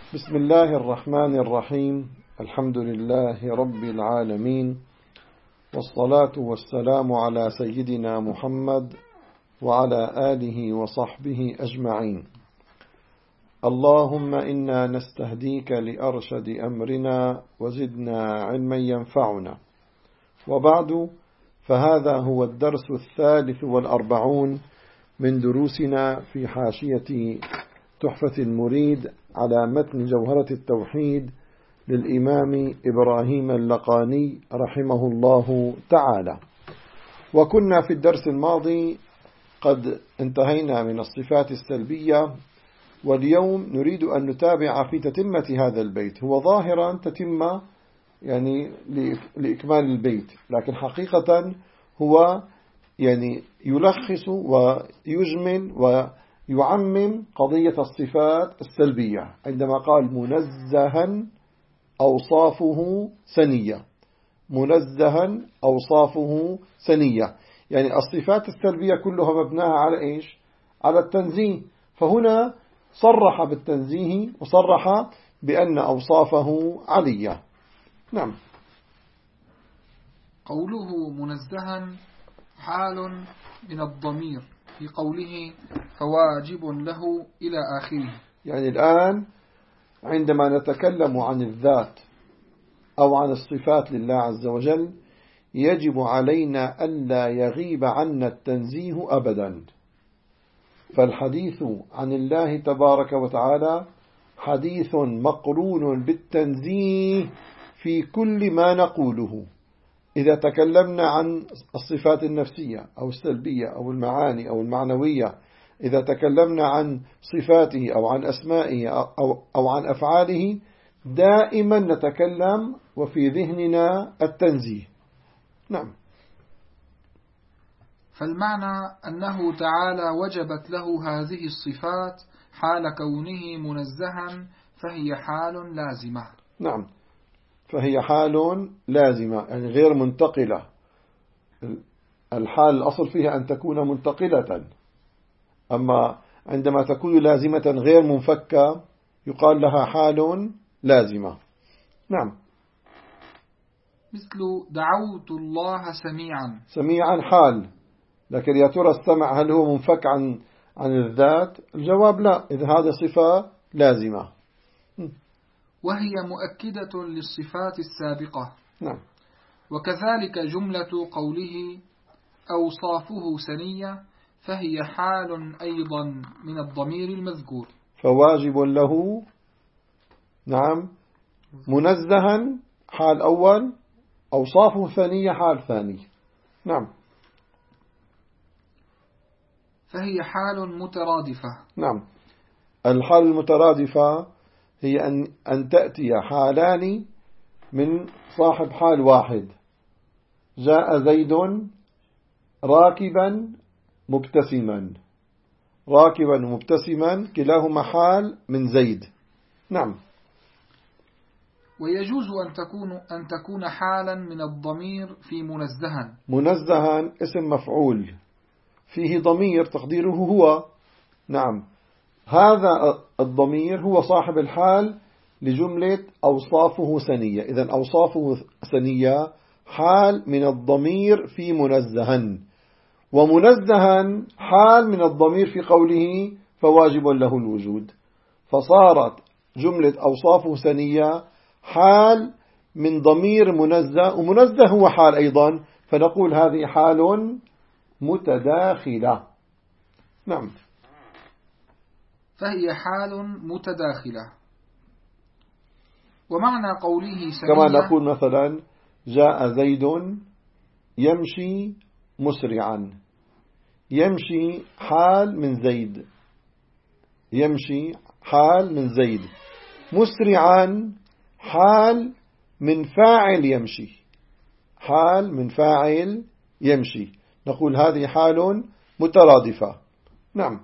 بسم الله الرحمن الرحيم. الحمد لله رب العالمين، والصلاة والسلام على سيدنا محمد وعلى آله وصحبه أجمعين. اللهم إنا نستهديك لأرشد أمرنا وزدنا علما ينفعنا. وبعد، فهذا هو الدرس 43 من دروسنا في حاشية تحفة المريد على متن جوهرة التوحيد للإمام إبراهيم اللقاني رحمه الله تعالى. وكنا في الدرس الماضي قد انتهينا من الصفات السلبية، واليوم نريد أن نتابع في تتمة هذا البيت. هو ظاهرا تتمة يعني لإكمال البيت، لكن حقيقة هو يعني يلخص ويجمل ويعمم قضية الصفات السلبية عندما قال منزها أوصافه سنية. منزها أوصافه سنية، يعني الصفات السلبية كلها مبناها على إيش؟ على التنزيه. فهنا صرح بالتنزيه وصرح بأن أوصافه علية. نعم. قوله منزها حال من الضمير في قوله فواجب له إلى آخره. يعني الآن عندما نتكلم عن الذات أو عن الصفات لله عز وجل، يجب علينا ألا يغيب عنا التنزيه أبدا. فالحديث عن الله تبارك وتعالى حديث مقرون بالتنزيه في كل ما نقوله. إذا تكلمنا عن الصفات النفسية أو السلبية أو المعاني أو المعنوية، إذا تكلمنا عن صفاته أو عن أسمائه أو عن أفعاله، دائما نتكلم وفي ذهننا التنزيه. نعم. فالمعنى أنه تعالى وجبت له هذه الصفات حال كونه منزها، فهي حال لازمة. نعم، فهي حال لازمة، يعني غير منتقلة. الحال الأصل فيها أن تكون منتقلة، أما عندما تكون لازمة غير منفكة يقال لها حال لازمة. نعم. مثل دعوت الله سميعا. سميعا حال، لكن يا ترى السمع هل هو منفك عن الذات؟ الجواب لا، إذا هذه صفة لازمة. وهي مؤكدة للصفات السابقة. نعم. وكذلك جملة قوله أوصافه سنية، فهي حال أيضا من الضمير المذكور. فواجب له، نعم، منزها حال أول، أوصافه ثانية حال ثاني. نعم. فهي حال مترادفة. نعم. الحال المترادفة هي أن تأتي حالان من صاحب حال واحد. جاء زيد راكبا مبتسما. راكبا مبتسما كلاهما حال من زيد. نعم. ويجوز أن تكون حالا من الضمير في منزها. منزها اسم مفعول فيه ضمير تقديره هو. نعم، هذا الضمير هو صاحب الحال لجملة أوصافه سنية. إذن أوصافه سنية حال من الضمير في منزها، ومنزها حال من الضمير في قوله فواجب له الوجود. فصارت جملة أوصافه سنية حال من ضمير منزه، ومنزه هو حال أيضا، فنقول هذه حال متداخلة. نعم. فهي حال متداخلة. ومعنى قوله سنية كما نقول مثلا جاء زيد يمشي مسرعا. يمشي حال من زيد. يمشي حال من زيد. مسرعا حال من فاعل يمشي. حال من فاعل يمشي. نقول هذه حال مترادفة. نعم.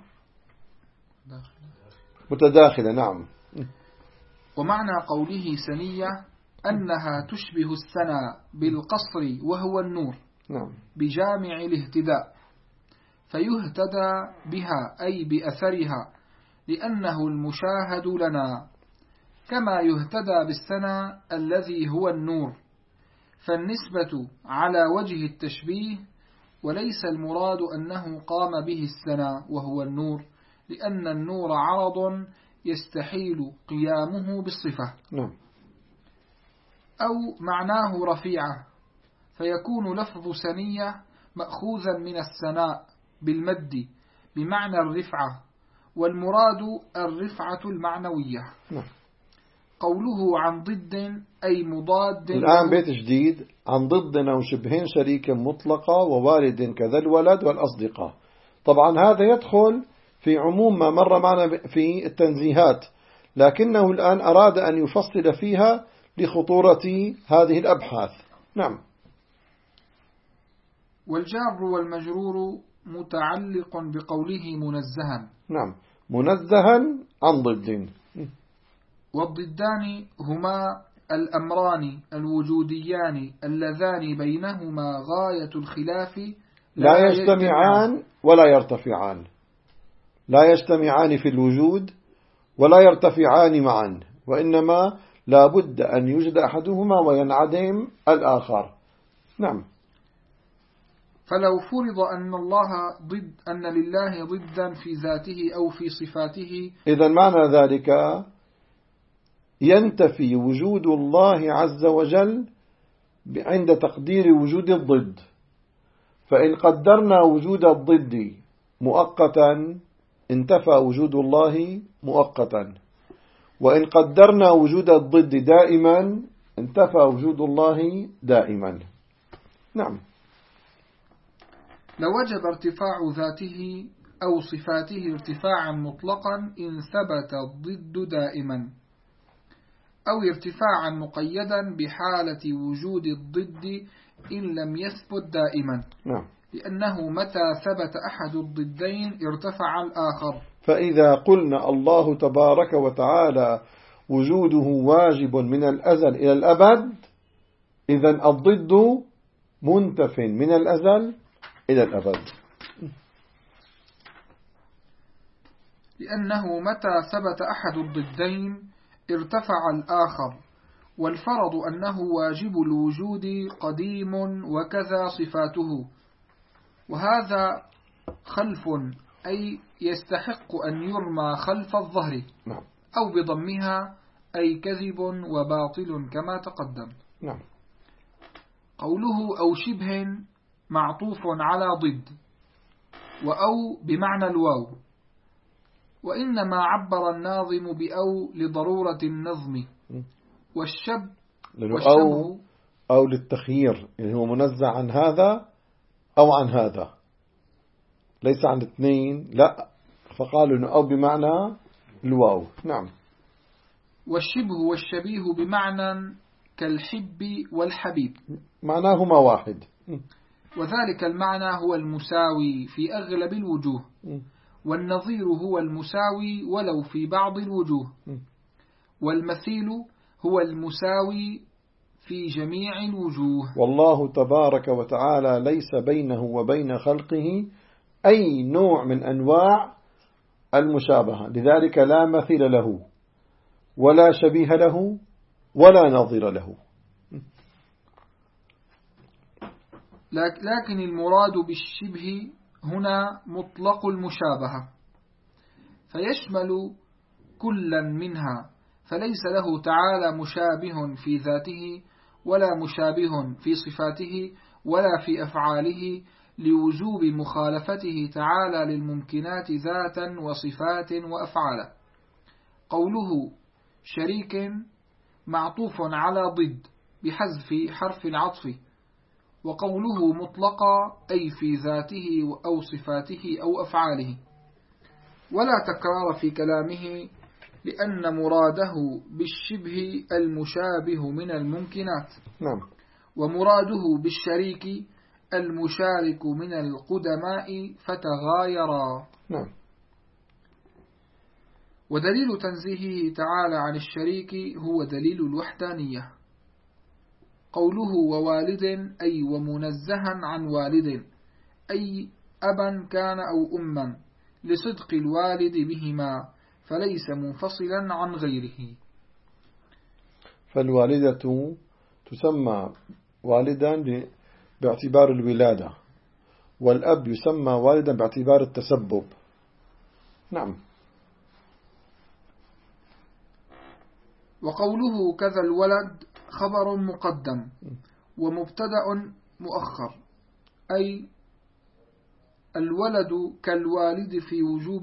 متداخلة. نعم. ومعنى قوله سنية أنها تشبه السنا بالقصر وهو النور. نعم. بجامع الاهتداء، فيهتدى بها أي بأثرها، لأنه المشاهد لنا، كما يهتدى بالسنة الذي هو النور، فالنسبة على وجه التشبيه، وليس المراد أنه قام به السنة وهو النور، لأن النور عرض يستحيل قيامه بالصفة. أو معناه رفيعة، فيكون لفظ سنية مأخوذا من السناء بالمد بمعنى الرفعة، والمراد الرفعة المعنوية. قوله عن ضد أي مضاد. الآن بيت جديد: عن ضد أو شبهين شريك مطلقة ووالد كذا الولد والأصدقاء. طبعا هذا يدخل في عموم ما مر معنا في التنزيهات، لكنه الآن أراد أن يفصل فيها لخطورة هذه الأبحاث. نعم. والجار والمجرور متعلق بقوله منزها. نعم، منزها عن ضد. والضدان هما الأمران الوجوديان اللذان بينهما غاية الخلاف، لا يجتمعان ولا يرتفعان، لا يجتمعان في الوجود ولا يرتفعان معا، وإنما لا بد أن يوجد أحدهما وينعدم الآخر. نعم. فلو فرض أن لله ضدا في ذاته أو في صفاته، إذا معنى ذلك ينتفي وجود الله عز وجل عند تقدير وجود الضد. فإن قدرنا وجود الضد مؤقتا انتفى وجود الله مؤقتا، وإن قدرنا وجود الضد دائما انتفى وجود الله دائما. نعم. لوجب ارتفاع ذاته أو صفاته ارتفاعا مطلقا إن ثبت الضد دائما، أو ارتفاعا مقيدا بحالة وجود الضد إن لم يثبت دائما. نعم. لأنه متى ثبت أحد الضدين ارتفع الآخر. فإذا قلنا الله تبارك وتعالى وجوده واجب من الأزل إلى الأبد، إذن الضد منتف من الأزل إلى الأبد. لأنه متى ثبت أحد الضدين ارتفع الآخر، والفرض أنه واجب الوجود قديم وكذا صفاته، وهذا خلف أي يستحق أن يرمى خلف الظهر، أو بضمها أي كذب وباطل كما تقدم. قوله أو شبه معطوف على ضد، وأو بمعنى الواو، وإنما عبر الناظم بأو لضرورة النظم، والشبه أو للتخيير، يعني هو منزع عن هذا أو عن هذا، ليس عن اثنين، لا، فقالوا إنه أو بمعنى الواو. نعم. والشبه والشبيه بمعنى كالحب والحبيب، معناهما واحد، وذلك المعنى هو المساوي في أغلب الوجوه، والنظير هو المساوي ولو في بعض الوجوه، والمثيل هو المساوي في جميع الوجوه. والله تبارك وتعالى ليس بينه وبين خلقه أي نوع من أنواع المشابهة، لذلك لا مثيل له ولا شبيه له ولا نظير له. لكن المراد بالشبه هنا مطلق المشابهة، فيشمل كلا منها، فليس له تعالى مشابه في ذاته ولا مشابه في صفاته ولا في أفعاله، لوجوب مخالفته تعالى للممكنات ذاتا وصفات وأفعالا. قوله شريك معطوف على ضد بحذف حرف العطف، وقوله مطلقا أي في ذاته أو صفاته أو أفعاله، ولا تكرار في كلامه، لأن مراده بالشبه المشابه من الممكنات. نعم. ومراده بالشريك المشارك من القدماء فتغايرا. نعم. ودليل تنزيهه تعالى عن الشريك هو دليل الوحدانية. قوله ووالد أي ومنزها عن والد، أي أبا كان أو أما، لصدق الوالد بهما، فليس منفصلا عن غيره. فالوالدة تسمى والدا باعتبار الولادة، والأب يسمى والدا باعتبار التسبب. نعم. وقوله كذا الولد خبر مقدم ومبتدأ مؤخر، أي الولد كالوالد في وجوب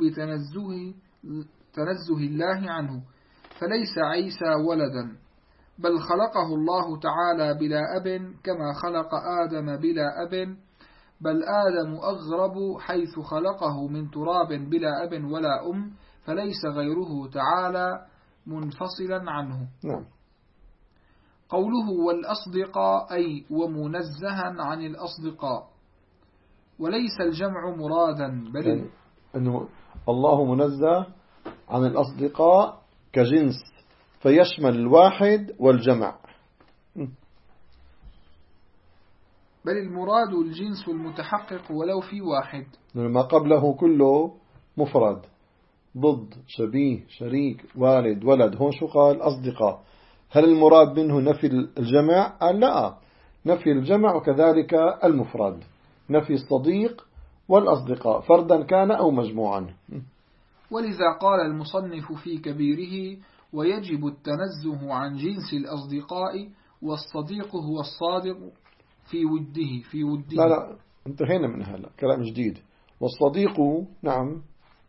تنزه الله عنه، فليس عيسى ولدا، بل خلقه الله تعالى بلا أب كما خلق آدم بلا أب، بل آدم أغرب حيث خلقه من تراب بلا أب ولا أم، فليس غيره تعالى منفصلا عنه. نعم. قوله والأصدقاء أي ومنزها عن الأصدقاء، وليس الجمع مرادا بل يعني أنه الله منزه عن الأصدقاء كجنس، فيشمل الواحد والجمع، بل المراد الجنس المتحقق ولو في واحد، ما قبله كله مفرد، ضد، شبيه، شريك، والد، ولد. هون شو قال؟ أصدقاء. هل المراد منه نفي الجمع؟ قال لا، نفي الجمع وكذلك المفرد، نفي الصديق والأصدقاء فردا كان أو مجموعا. ولذا قال المصنف في كبيره ويجب التنزه عن جنس الأصدقاء، والصديق هو الصادق في وده. لا انتهينا من هذا كلام جديد. والصديق، نعم،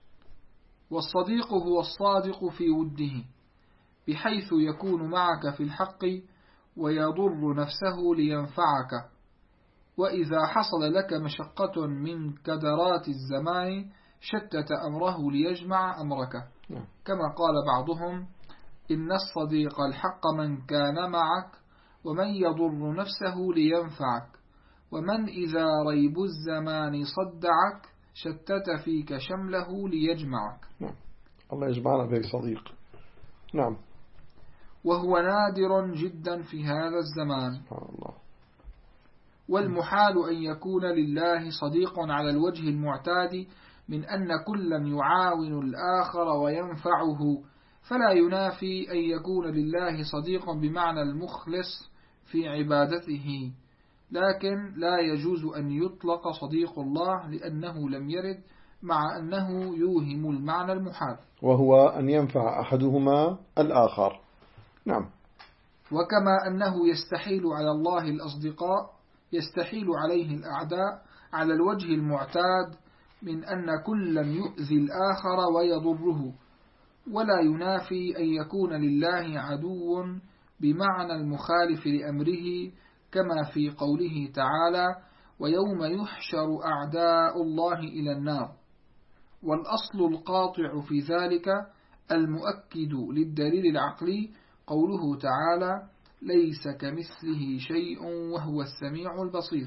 والصديق هو الصادق في وده، بحيث يكون معك في الحق ويضر نفسه لينفعك، وإذا حصل لك مشقة من كدرات الزمان شتت أمره ليجمع أمرك، كما قال بعضهم إن الصديق الحق من كان معك، ومن يضر نفسه لينفعك، ومن إذا ريب الزمان صدعك شتت فيك شمله ليجمعك. الله يجمعنا بك صديق. نعم. وهو نادر جدا في هذا الزمان. سبحان الله. والمحال أن يكون لله صديق على الوجه المعتاد من أن كلا يعاون الآخر وينفعه، فلا ينافي أن يكون لله صديق بمعنى المخلص في عبادته، لكن لا يجوز أن يطلق صديق الله لأنه لم يرد، مع أنه يوهم المعنى المحال، وهو أن ينفع أحدهما الآخر. نعم. وكما أنه يستحيل على الله الأصدقاء يستحيل عليه الأعداء على الوجه المعتاد من أن كلا يؤذي الآخر ويضره، ولا ينافي أن يكون لله عدو بمعنى المخالف لأمره، كما في قوله تعالى ويوم يحشر أعداء الله إلى النار. والأصل القاطع في ذلك المؤكد للدليل العقلي قوله تعالى ليس كمثله شيء وهو السميع البصير.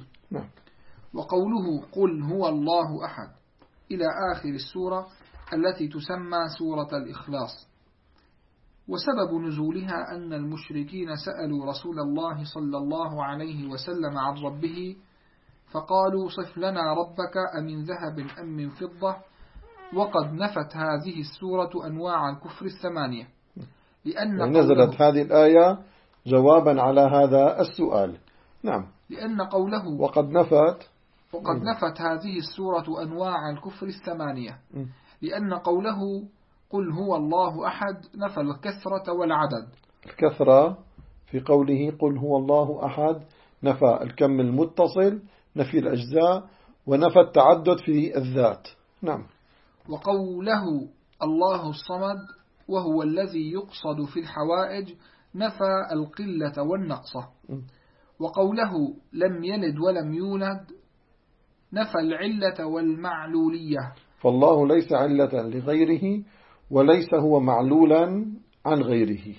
وقوله قل هو الله أحد إلى آخر السورة التي تسمى سورة الإخلاص. وسبب نزولها أن المشركين سألوا رسول الله صلى الله عليه وسلم عن ربه فقالوا صف لنا ربك أمن ذهب أم من فضة، وقد نفت هذه السورة أنواع الكفر الثمانية، لأن نزلت هذه الآية جوابا على هذا السؤال. نعم. لأن قوله وقد نفت هذه السورة أنواع الكفر الثمانية، لأن قوله قل هو الله أحد نفى الكثرة والعدد. الكثرة في قوله قل هو الله أحد نفى الكم المتصل، نفي الأجزاء، ونفى التعدد في الذات. نعم. وقوله الله الصمد وهو الذي يقصد في الحوائج نفى القلة والنقصة. وقوله لم يلد ولم يولد نفى العلة والمعلولية، فالله ليس علة لغيره وليس هو معلولا عن غيره،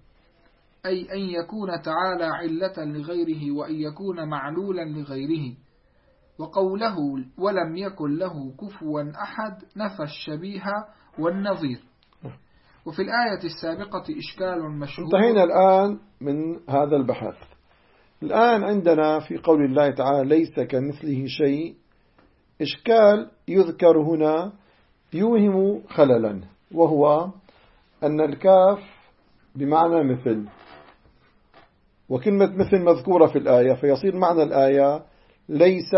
أي أن يكون تعالى علة لغيره وأن يكون معلولا لغيره. وقوله ولم يكن له كفوا أحد نفى الشبيه والنظير. وفي الآية السابقة إشكال مشهور. انتهينا الآن من هذا البحث. الآن عندنا في قول الله تعالى ليس كمثله شيء إشكال يذكر هنا يوهم خللا، وهو أن الكاف بمعنى مثل، وكلمة مثل مذكورة في الآية، فيصير معنى الآية ليس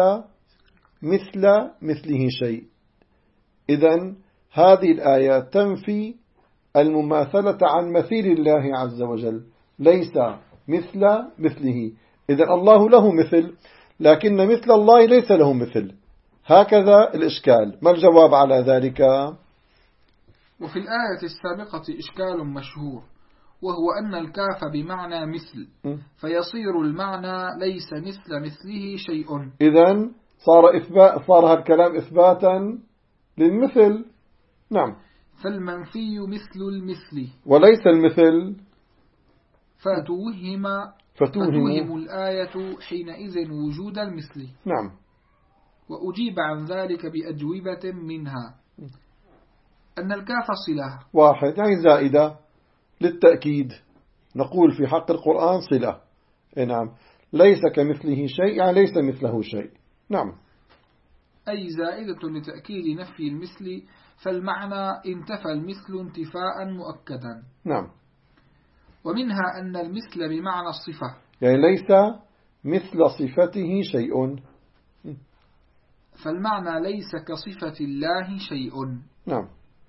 مثله شيء. إذن هذه الآية تنفي المماثلة عن مثيل الله عز وجل، ليس مثله. إذن الله له مثل، لكن مثل الله ليس له مثل. هكذا الإشكال. ما الجواب على ذلك؟ وفي الآية السابقة إشكال مشهور، وهو أن الكاف بمعنى مثل، فيصير المعنى ليس مثله شيء. إذن صار هالكلام إثباتا للمثل. نعم. فالمنفي مثل المثل وليس المثل، فتوهم الآية حينئذ وجود المثل. نعم. وأجيب عن ذلك بأجوبة منها أن الكاف صلة واحد، يعني زائدة للتأكيد. نقول في حق القرآن صلة. نعم. ليس كمثله شيء، يعني ليس مثله شيء. نعم. أي زائدة لتأكيد نفي المثل، فالمعنى انتفى المثل انتفاء مؤكدا. نعم. ومنها أن المثل بمعنى الصفة، يعني ليس مثل صفته شيء، فالمعنى ليس كصفة الله شيء. نعم.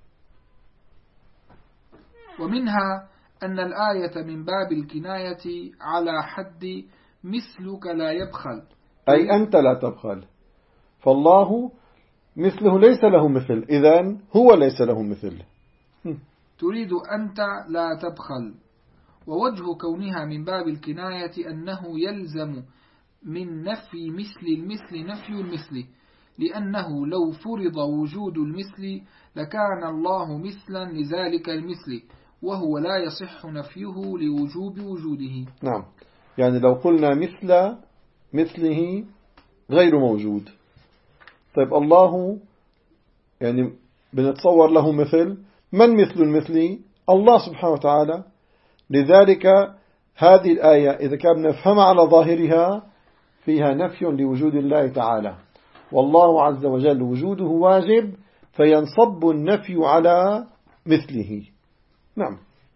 ومنها أن الآية من باب الكناية على حد مثلك لا يبخل، أي أنت لا تبخل. فالله مثله ليس له مثل، إذن هو ليس له مثل. تريد أنت لا تبخل. ووجه كونها من باب الكناية أنه يلزم من نفي مثل المثل نفي المثل، لأنه لو فرض وجود المثل لكان الله مثلا لذلك المثل، وهو لا يصح نفيه لوجوب وجوده. نعم. يعني لو قلنا مثله غير موجود، طيب الله يعني بنتصور له مثل، من مثل المثل؟ الله سبحانه وتعالى. لذلك هذه الآية إذا كان نفهمها على ظاهرها فيها نفي لوجود الله تعالى، والله عز وجل وجوده واجب، فينصب النفي على مثله. نعم.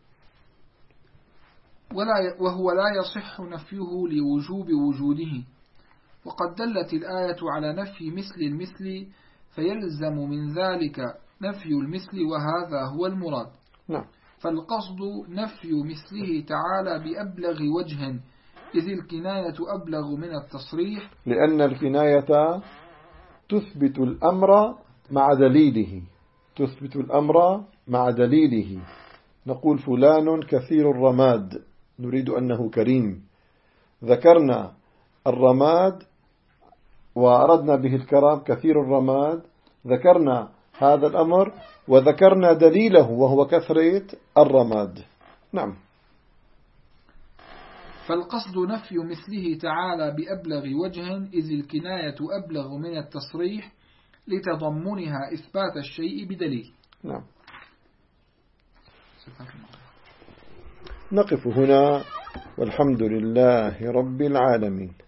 وهو لا يصح نفيه لوجوب وجوده. وقد دلت الآية على نفي مثل المثل، فيلزم من ذلك نفي المثل، وهذا هو المراد. نعم. فالقصد نفي مثله تعالى بأبلغ وجه، إذ الكناية أبلغ من التصريح، لأن الكناية تثبت الأمر مع دليله. نقول فلان كثير الرماد، نريد أنه كريم. ذكرنا الرماد وأردنا به الكرام، كثير الرماد، ذكرنا هذا الأمر وذكرنا دليله وهو كثرة الرماد. نعم. فالقصد نفي مثله تعالى بأبلغ وجه، إذ الكناية أبلغ من التصريح لتضمنها إثبات الشيء بدليل. نعم. نقف هنا، والحمد لله رب العالمين.